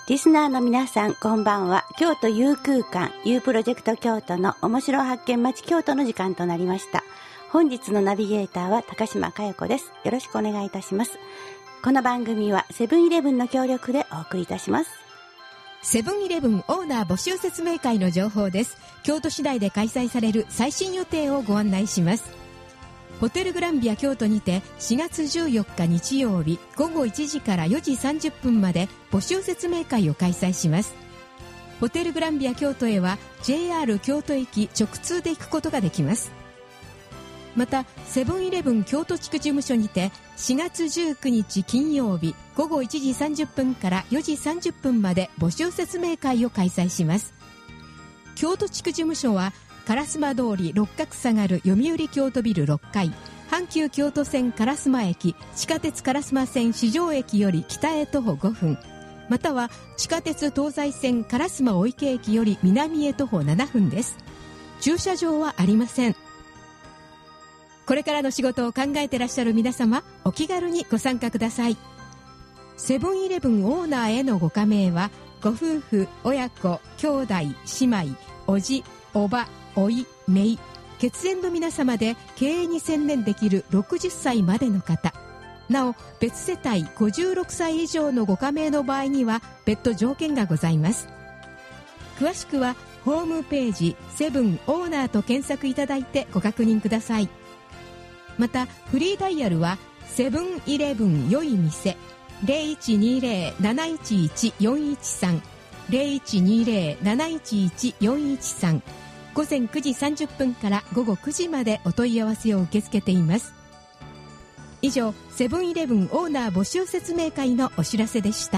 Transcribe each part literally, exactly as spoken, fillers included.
リスナーの皆さんこんばんは。京都 U 空間 U プロジェクト京都の面白発見町京都の時間となりました。本日のナビゲーターは高島佳代子です。よろしくお願いいたします。この番組はセブンイレブンの協力でお送りいたします。 セブンイレブンオーナー募集説明会の情報です。京都市内で開催される最新予定をご案内します。ホテルグランビア京都にてしがつじゅうよっか日曜日ごごいちじからよじさんじゅっぷんまで募集説明会を開催します。ホテルグランビア京都へは ジェイアール 京都駅直通で行くことができます。またセブンイレブン京都地区事務所にてしがつじゅうくにち金曜日ごごいちじさんじゅっぷんからよじさんじゅっぷんまで募集説明会を開催します。京都地区事務所は烏丸通り六角下がる読売京都ビルろっかい、阪急京都線烏丸駅、地下鉄烏丸線四条駅より北へ徒歩ごふん、または地下鉄東西線烏丸御池駅より南へ徒歩ななふんです。駐車場はありません。これからの仕事を考えていらっしゃる皆様、お気軽にご参加ください。セブンイレブンオーナーへのご加盟はご夫婦、親子、兄弟、姉妹、おじ、おば、おい、めい、血縁の皆様で経営に専念できるろくじゅっさいまでの方、なお別世帯ごじゅうろくさい以上のご加盟の場合には別途条件がございます。詳しくはホームページセブンオーナーと検索いただいてご確認ください。またフリーダイヤルはセブンイレブン良い店 ゼロいちにゼロ なないちいち よんいちさん ゼロいちにゼロ なないちいち よんいちさん、午前くじさんじゅっぷんから午後くじまでお問い合わせを受け付けています。以上、セブンイレブンオーナー募集説明会のお知らせでした。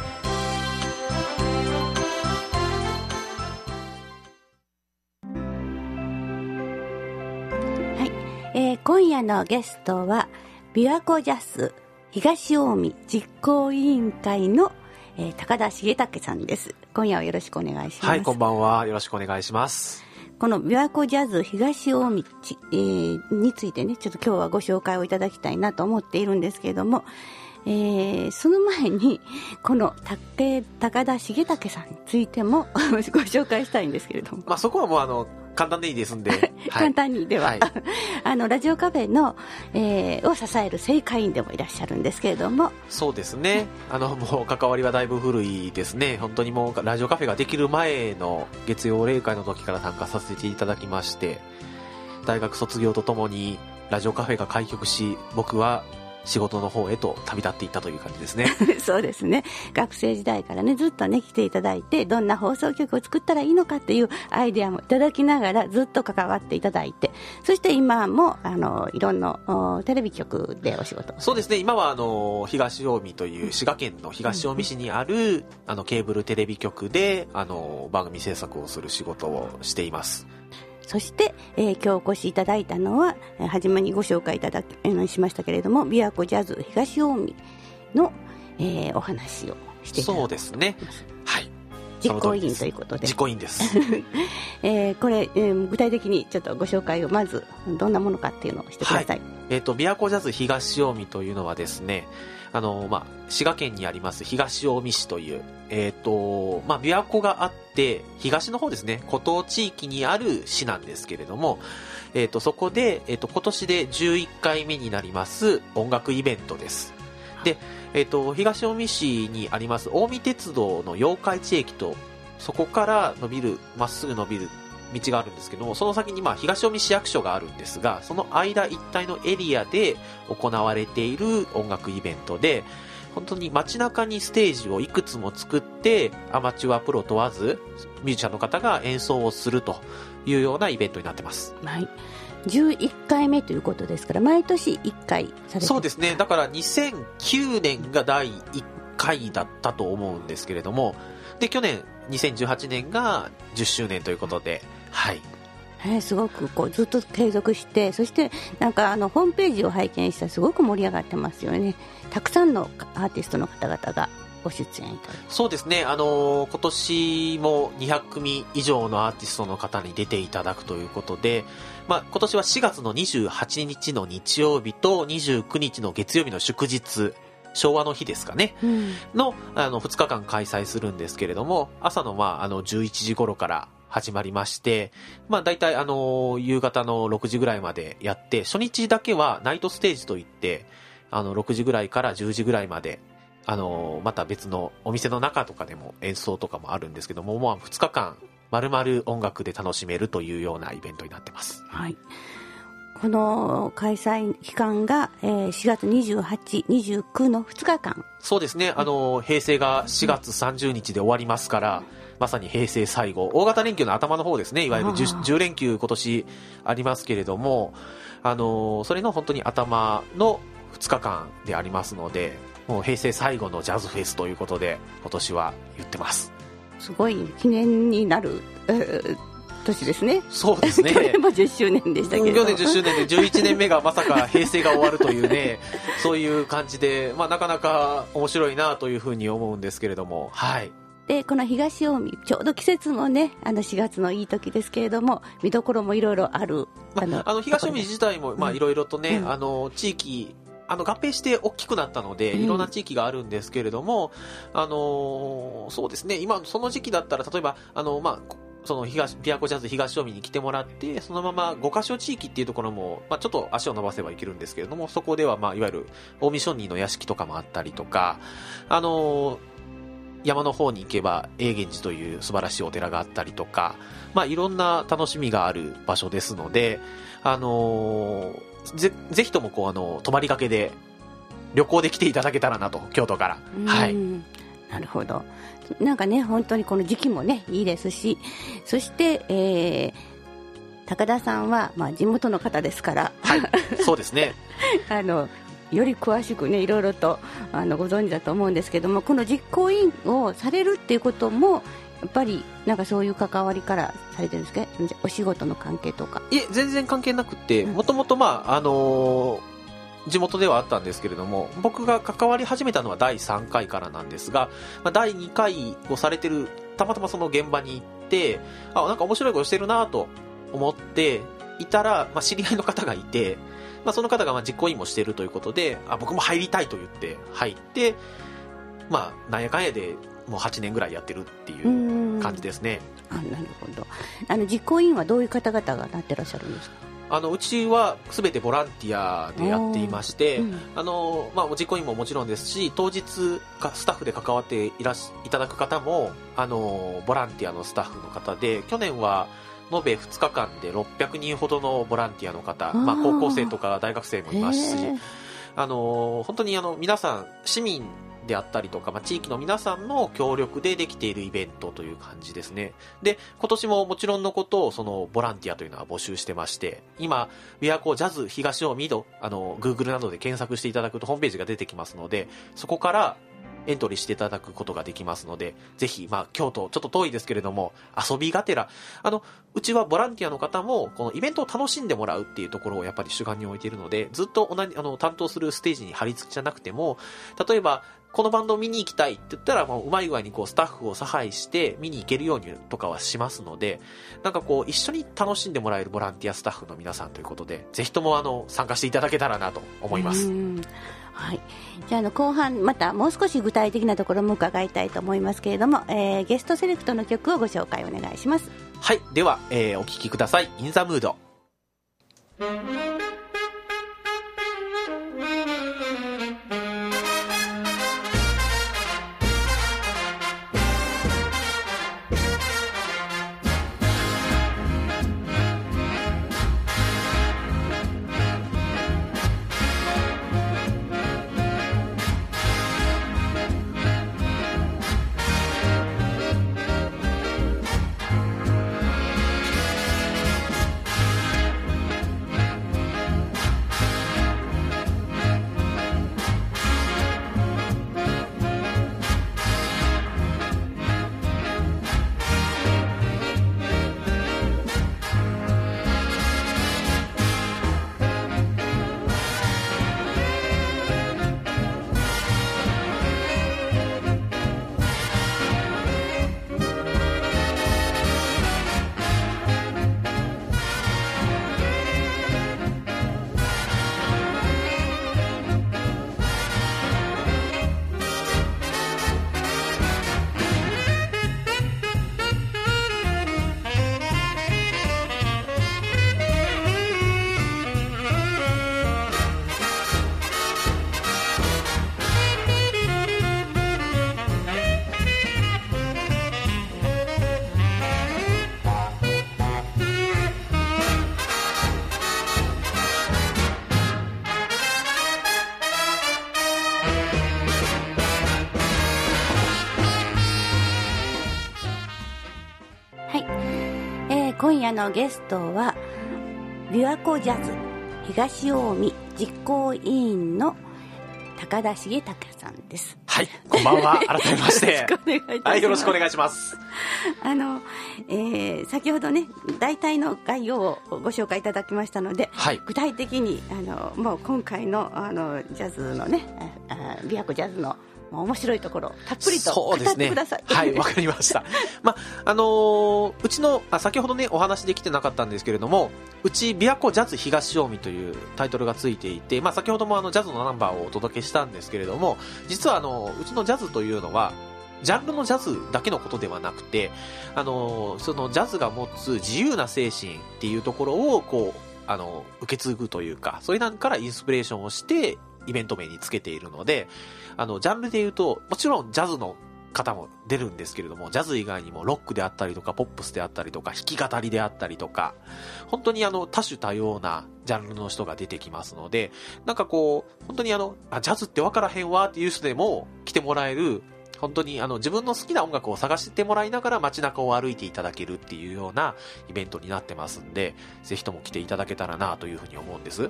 はい、えー、今夜のゲストは琵琶湖ジャス東近江実行委員会の、えー、高田重武さんです。今夜はよろしくお願いします。 はい、こんばんは。よろしくお願いします。 この琵琶湖ジャズ東近江、えー、についてね、ちょっと今日はご紹介をいただきたいなと思っているんですけれども、えー、その前にこの高田重武さんについてもご紹介したいんですけれども、 まあ、そこはもうあの簡単でいいですんで、はい、 簡単にでは、はい、あのラジオカフェの、えー、を支える正会員でもいらっしゃるんですけれども、 そうですね、あのもう関わりはだいぶ古いですね。本当にもうラジオカフェができる前の月曜例会の時から参加させていただきまして、大学卒業とともにラジオカフェが開局し、僕は仕事の方へと旅立っていったという感じですね。 そうですね、学生時代からねずっとね来ていただいて、どんな放送局を作ったらいいのかっていうアイデアもいただきながらずっと関わっていただいて、そして今もあのいろんなテレビ局でお仕事。 そうですね、今はあの東近江という滋賀県の東近江市にある、うん、あのケーブルテレビ局であの番組制作をする仕事をしています。 そして、えー、今日お越しいただいたのは初めにご紹介いただき、えー、しましたけれども、琵琶湖ジャズ東近江の、えー、お話をしていただきます。 そうですね、はい、 実行委員ということで。 実行委員です、 えー、これ、えー、具体的にちょっとご紹介をまずどんなものかっていうのをしてください。はい、 えーと、琵琶湖ジャズ東近江というのはですね、あの、まあ、滋賀県にあります東近江市という、えっと、まあ、琵琶湖があって、東の方ですね、湖東地域にある市なんですけれども、えっと、そこで、えっと、今年でじゅういっかいめになります音楽イベントです。で、えっと、東近江市にあります近江鉄道の八日市駅と、そこから伸びる、まっすぐ伸びる道があるんですけども、その先にまあ東近江市役所があるんですが、その間一帯のエリアで行われている音楽イベントで、本当に街中にステージをいくつも作って、アマチュアプロ問わずミュージシャンの方が演奏をするというようなイベントになってます。 はい、じゅういっかいめということですから、毎年いっかいされて。 そうですね、だからにせんきゅうねんがだいいっかいだったと思うんですけれども、で去年にせんじゅうはちねんがじゅっしゅうねんということで、はい、 えー、すごくこうずっと継続して、そしてなんかあのホームページを拝見したらすごく盛り上がってますよね。たくさんのアーティストの方々がご出演いただいて。 そうですね、あのー、今年もにひゃくくみ以上のアーティストの方に出ていただくということで、まあ、今年はしがつのにじゅうはちにちの日曜日とにじゅうくにちの月曜日の祝日昭和の日ですかね、うん、の、あの、ふつかかん開催するんですけれども、朝の、まあ、あの、じゅういちじ頃から始まりまして、まあ、大体、あの、夕方のろくじぐらいまでやって、初日だけはナイトステージといって、あの、ろくじぐらいからじゅうじぐらいまで、あの、また別のお店の中とかでも演奏とかもあるんですけども、もうふつかかん、丸々音楽で楽しめるというようなイベントになってます。 はい。この開催期間が、えー、しがつにじゅうはち、にじゅうくのふつかかん。 そうですね。あの、平成がしがつさんじゅうにちで終わりますから、まさに平成最後、大型連休の頭の方ですね。いわゆる 10, じゅう連休今年ありますけれども、あの、それの本当に頭のふつかかんでありますので、もう平成最後のジャズフェスということで、今年は言ってます。 すごい記念になる、えー年ですね。 そうですね。 去年もじゅっしゅうねんでしたけど。 去年じゅっしゅうねんでじゅういちねんめがまさか平成が終わるというね、そういう感じで、まあなかなか面白いなというふうに思うんですけれども、はい。 で、この東近江、ちょうど季節もね、あのしがつのいい時ですけれども、見どころもいろいろある。 まあ、あの、あの東近江自体も、まあいろいろとね、うん、あの、地域、あの合併して大きくなったので、いろんな地域があるんですけれども、うん、あの、そうですね、今その時期だったら、例えば、あの、まあ、その東、琵琶湖ジャズ東近江に来てもらって、そのままごカ所地域っていうところも、まあちょっと足を伸ばせばいけるんですけれども、そこではまあいわゆる近江商人の屋敷とかもあったりとか、あの、山の方に行けば永源寺という素晴らしいお寺があったりとか、まあいろんな楽しみがある場所ですので、あの、ぜ、ぜひともこうあの、泊まりがけで旅行で来ていただけたらなと、京都から。はい。 なるほど。なんかね、本当にこの時期もね、いいですし、そして、えー、高田さんは、まあ、地元の方ですから、 はい、そうですね。 あの、より詳しくね、いろいろとあのご存知だと思うんですけども、この実行委員をされるっていうことも、やっぱりなんかそういう関わりからされてるんですか？お仕事の関係とか。 いえ、全然関係なくて、もともとまあ、あのー、地元ではあったんですけれども、僕が関わり始めたのはだいさんかいからなんですが、まあ、だいにかいをされてる、たまたまその現場に行って、あ、なんか面白いことしてるなと思っていたら、まあ、知り合いの方がいて、まあ、その方がまあ実行委員もしてるということで、あ、僕も入りたいと言って入って、まあ、なんやかんやでもうはちねんぐらいやってるっていう感じですね。 あ、なるほど。あの実行委員はどういう方々がなってらっしゃるんですか？ あのうちはすべてボランティアでやっていまして、うん、あのまあ、実行委員ももちろんですし、当日かスタッフで関わっていらしいただく方もあのボランティアのスタッフの方で、去年は延べふつかかんでろっぴゃくにんほどのボランティアの方、まあ、高校生とか大学生もいますし、あの本当にあの皆さん市民であったりとか、まあ、地域の皆さんの協力でできているイベントという感じですね。で、今年ももちろんのことをそのボランティアというのは募集してまして、今、琵琶湖ジャズ東近江と、あの、Google などで検索していただくとホームページが出てきますので、そこからエントリーしていただくことができますので、ぜひ、まあ、京都、ちょっと遠いですけれども、遊びがてら、あの、うちはボランティアの方も、このイベントを楽しんでもらうっていうところをやっぱり主眼に置いているので、ずっと同じ、あの、担当するステージに張り付きじゃなくても、例えば、このバンドを見に行きたいって言ったら、もううまい具合にこうスタッフを差配して見に行けるようにとかはしますので、なんかこう一緒に楽しんでもらえるボランティアスタッフの皆さんということで、ぜひともあの参加していただけたらなと思います。 はい。じゃあ、あの後半またもう少し具体的なところも伺いたいと思いますけれども、えー、ゲストセレクトの曲をご紹介お願いします。 はい。では、えー、お聴きください。In the Mood。 今夜のゲストは琵琶湖ジャズ東近江実行委員の高田重隆さんです。 はい、こんばんは。改めまして。 よろしくお願いいたします。 はい、よろしくお願いします。 あの、えー、先ほどね、大体の概要をご紹介いただきましたので、はい、具体的に、あの、もう今回の、あの、ジャズのね、あ琵琶湖ジャズの面白いところたっぷりと語ってください。 ね、はい、わかりました。まあのー、うちのあ先ほどねお話できてなかったんですけれども、うち琵琶湖ジャズ東近江というタイトルがついていて、まあ先ほどもあのジャズのナンバーをお届けしたんですけれども、実はあのうちのジャズというのはジャンルのジャズだけのことではなくて、あのー、そのジャズが持つ自由な精神っていうところをこうあの受け継ぐというか、そういうなんからインスピレーションをしてイベント名につけているので、あのジャンルで言うともちろんジャズの方も出るんですけれども、ジャズ以外にもロックであったりとかポップスであったりとか弾き語りであったりとか、本当にあの多種多様なジャンルの人が出てきますので、なんかこう本当にあのあジャズって分からへんわっていう人でも来てもらえる、本当にあの自分の好きな音楽を探してもらいながら街中を歩いていただけるっていうようなイベントになってますんで、ぜひとも来ていただけたらなというふうに思うんです。 はい、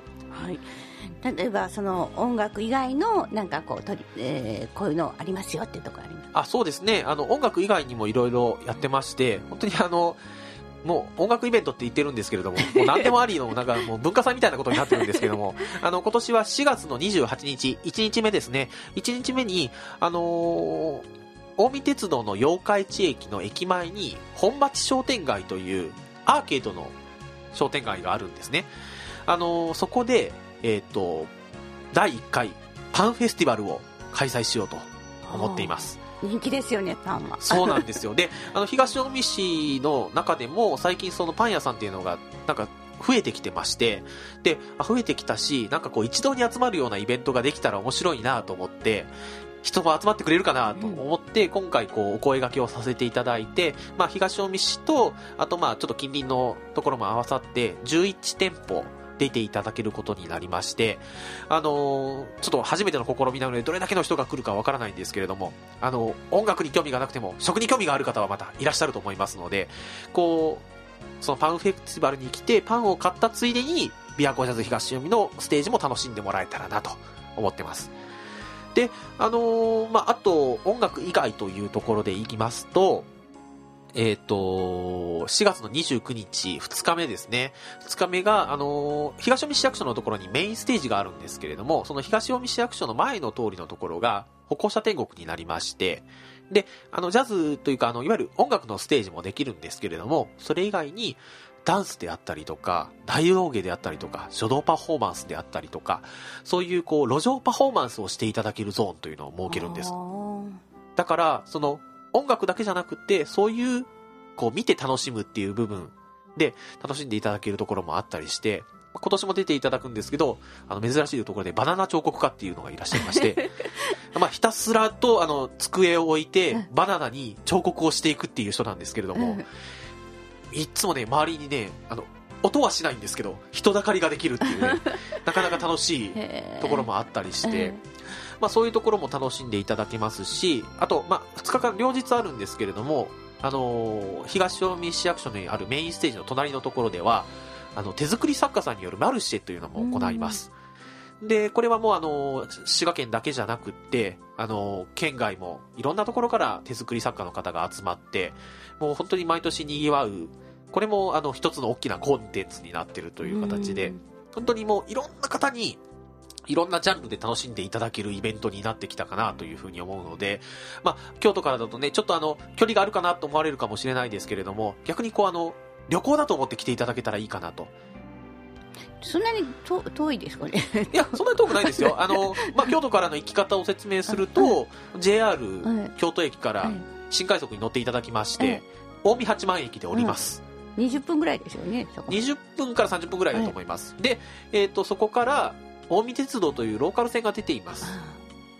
例えばその音楽以外のなんかこうとり、えー、こういうのありますよっていうところありますか？ あ、そうですね、あの音楽以外にもいろいろやってまして、本当にあのもう音楽イベントって言ってるんですけれども、もう何でもありのなんかもう文化祭みたいなことになってるんですけども、あの今年はしがつのにじゅうはちにち、いちにちめですね。いちにちめにあのー、近江鉄道の八日市駅の駅前に本町商店街というアーケードの商店街があるんですね。あのー、そこでえっとだいいっかいパンフェスティバルを開催しようと思っています。 人気ですよね、パンは。 そうなんですよ。で、あの東近江市の中でも最近そのパン屋さんっていうのがなんか増えてきてまして、で、増えてきたし、なんかこう一堂に集まるようなイベントができたら面白いなと思って、人も集まってくれるかなと思って、うん、今回こうお声掛けをさせていただいて、まあ東近江市と、あとまあちょっと近隣のところも合わさってじゅういちてんぽ出ていただけることになりまして、あのー、ちょっと初めての試みなのでどれだけの人が来るかわからないんですけれども、あの音楽に興味がなくても食に興味がある方はまたいらっしゃると思いますので、こうそのパンフェスティバルに来てパンを買ったついでに琵琶湖ジャズ東近江のステージも楽しんでもらえたらなと思ってます。で、あのー、まあ、あと音楽以外というところで言いますと、えっと、しがつのにじゅうくにち、ふつかめですね。ふつかめが、あのー、東近江市役所のところにメインステージがあるんですけれども、その東近江市役所の前の通りのところが歩行者天国になりまして、で、あの、ジャズというか、あの、いわゆる音楽のステージもできるんですけれども、それ以外に、ダンスであったりとか、大道芸であったりとか、書道パフォーマンスであったりとか、そういうこう、路上パフォーマンスをしていただけるゾーンというのを設けるんです。だから、その、音楽だけじゃなくて、そういう、こう、見て楽しむっていう部分で、楽しんでいただけるところもあったりして、今年も出ていただくんですけど、あの、珍しいところでバナナ彫刻家っていうのがいらっしゃいまして、まあ、ひたすらと、あの、机を置いて、バナナに彫刻をしていくっていう人なんですけれども、いつもね、周りにね、あの、音はしないんですけど、人だかりができるっていうね、なかなか楽しいところもあったりして、まあそういうところも楽しんでいただけますし、あと、まあふつかかん両日あるんですけれども、あのー、東近江市役所にあるメインステージの隣のところでは、あの、手作り作家さんによるマルシェというのも行います。で、これはもうあの、滋賀県だけじゃなくって、あの、県外もいろんなところから手作り作家の方が集まって、もう本当に毎年賑わう、これもあの、一つの大きなコンテンツになっているという形で、本当にもういろんな方に、いろんなジャンルで楽しんでいただけるイベントになってきたかなというふうに思うので、まあ、京都からだとね、ちょっとあの、距離があるかなと思われるかもしれないですけれども、逆にこうあの、旅行だと思って来ていただけたらいいかなと。 そんなにと遠いですかね。 いや、そんなに遠くないですよ。あの、まあ、京都からの行き方を説明すると、はい、ジェイアール 京都駅から新快速に乗っていただきまして、はい、近江八幡駅で降ります。 うん、にじゅっぷんぐらいですよね、そこ。 にじゅっぷんからさんじゅっぷんぐらいだと思います。はい、で、えっと、そこから、近江鉄道というローカル線が出ています。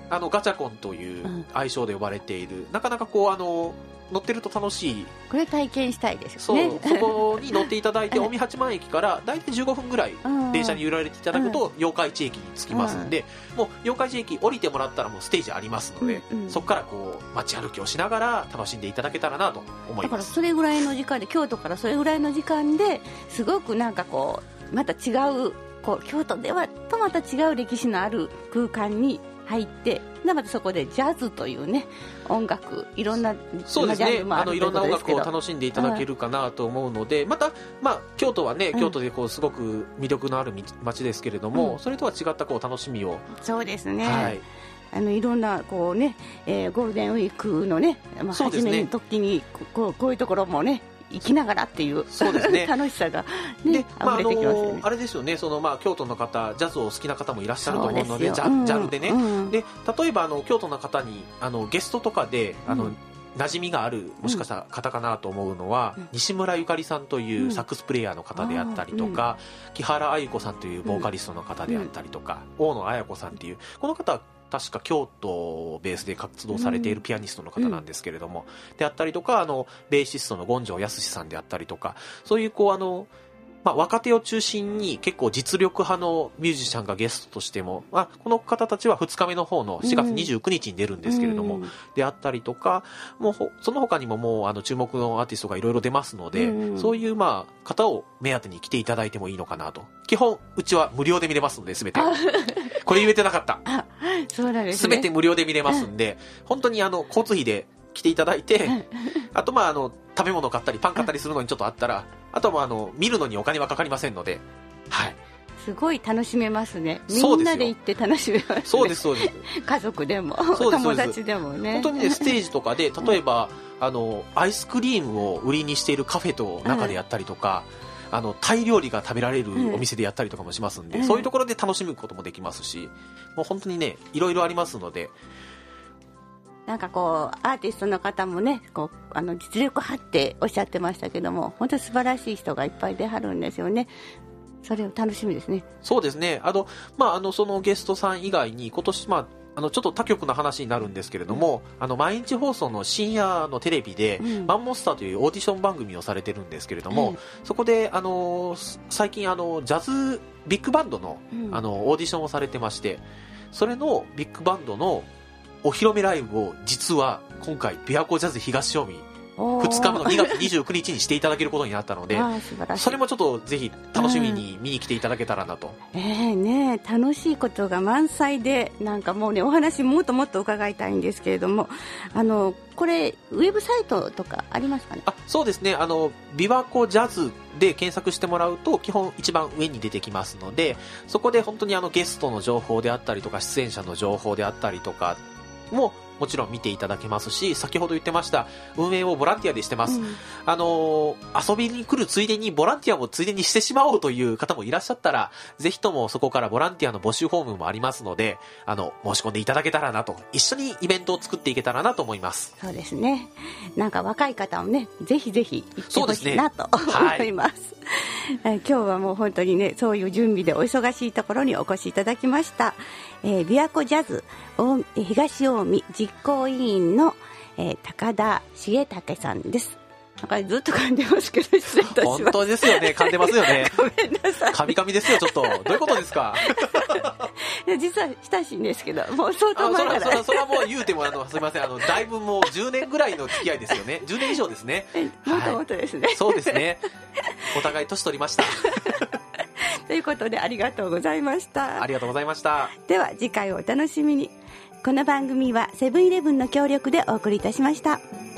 あのガチャコンという愛称で呼ばれている、うん、なかなかこうあの乗ってると楽しい、 これ体験したいですよね。 そう、そこに乗っていただいて近江八幡駅からだいたいじゅうごふんぐらい電車に揺られていただくと八日市駅に着きますんで、もう八日市駅降りてもらったらもうステージありますので、うんうん、そこからこう街歩きをしながら楽しんでいただけたらなと思います。 だからそれぐらいの時間で、京都からそれぐらいの時間ですごくなんかこうまた違う、こう京都ではとまた違う歴史のある空間に入って、でまたそこでジャズというね音楽、いろんなそうですね、あのいろんな音楽を楽しんでいただけるかなと思うので、また、まあ、京都はね、京都でこうすごく魅力のある街ですけれども、うん、それとは違ったこう楽しみを、 そうですね、はい、あのいろんなこう、ねえー、ゴールデンウィークのね、まあ、初めの時にこう、こういうところもね行きながらっていう、そうですね楽しさが、ね、 まあ、 溢れてきますよね。 あのあれですよね、そのまあ京都の方、ジャズを好きな方もいらっしゃると思うので、ジャ、うん、ジャンルでね、うん、で例えばあの京都の方にあのゲストとかであの、うん、馴染みがあるもしかしたら方かなと思うのは、うん、西村ゆかりさんというサックスプレイヤーの方であったりとか、うん、木原愛子さんというボーカリストの方であったりとか、うん、大野彩子さんというこの方は確か京都をベースで活動されているピアニストの方なんですけれども、うん、であったりとか、あのベーシストの権城康さんであったりとか、そういうこうあの、まあ、若手を中心に結構実力派のミュージシャンがゲストとしても、まあ、この方たちはふつかめの方のしがつにじゅうくにちに出るんですけれども、うん、であったりとか、もうその他にももうあの注目のアーティストがいろいろ出ますので、うん、そういうまあ方を目当てに来ていただいてもいいのかなと。基本うちは無料で見れますので、全てこれ言えてなかった。 あ、そうなんですね。 全て無料で見れますんで、本当にあの交通費で来ていただいて、あとまああの食べ物買ったりパン買ったりするのにちょっとあったら、あとはあの見るのにお金はかかりませんので、はい。 すごい楽しめますね。みんなで行って楽しめますね。 そうですそうです。 家族でも友達でもね。 本当にね、ステージとかで例えばあのアイスクリームを売りにしているカフェと中でやったりとか。うん、あのタイ料理が食べられるお店でやったりとかもしますんで、うん、そういうところで楽しむこともできますし、もう本当にねいろいろありますので、 なんかこうアーティストの方もね、こうあの実力派っておっしゃってましたけども、本当に素晴らしい人がいっぱい出はるんですよね。それを楽しみですね。 そうですね。あの、まあ、あのそのゲストさん以外に今年、まああのちょっと他局の話になるんですけれども、うん、あの毎日放送の深夜のテレビで、うん、マンモスターというオーディション番組をされてるんですけれども、うん、そこであの最近あのジャズビッグバンド の,、うん、あのオーディションをされてまして、それのビッグバンドのお披露目ライブを実は今回琵琶湖ジャズ東近江ふつかめのにがつにじゅうくにちにしていただけることになったので、それもちょっとぜひ楽しみに見に来ていただけたらなと、 うん、えーね、楽しいことが満載で、なんかもうねお話もっともっと伺いたいんですけれども、あのこれウェブサイトとかありますかね。 あ、そうですね、あの琵琶湖ジャズで検索してもらうと基本一番上に出てきますので、そこで本当にあのゲストの情報であったりとか出演者の情報であったりとかももちろん見ていただけますし、先ほど言ってました運営をボランティアでしてます、うん、あの遊びに来るついでにボランティアもついでにしてしまおうという方もいらっしゃったら、ぜひともそこからボランティアの募集フォームもありますので、あの申し込んでいただけたらなと、一緒にイベントを作っていけたらなと思います。 そうですね、なんか若い方もねぜひぜひ行ってほしいなと、ね、思います、はい、今日はもう本当にねそういう準備でお忙しいところにお越しいただきました。えー、琵琶湖ジャズ東近江実行委員の、えー、高田重武さんです。なんかずっと噛んでますけど失礼いたします。 本当ですよね、噛んでますよね。 ごめんなさい。 噛み噛みですよ、ちょっとどういうことですか。 いや実は親しいんですけど、もう相当前から。 それはそれはもう言うてもあのすみません、あのだいぶもうじゅうねんぐらいの付き合いですよね。じゅうねん以上ですね。 もともとですね、 はい、そうですね。お互い年取りました。 ということでありがとうございました。 ありがとうございました。 では次回をお楽しみに。この番組はセブンイレブンの協力でお送りいたしました。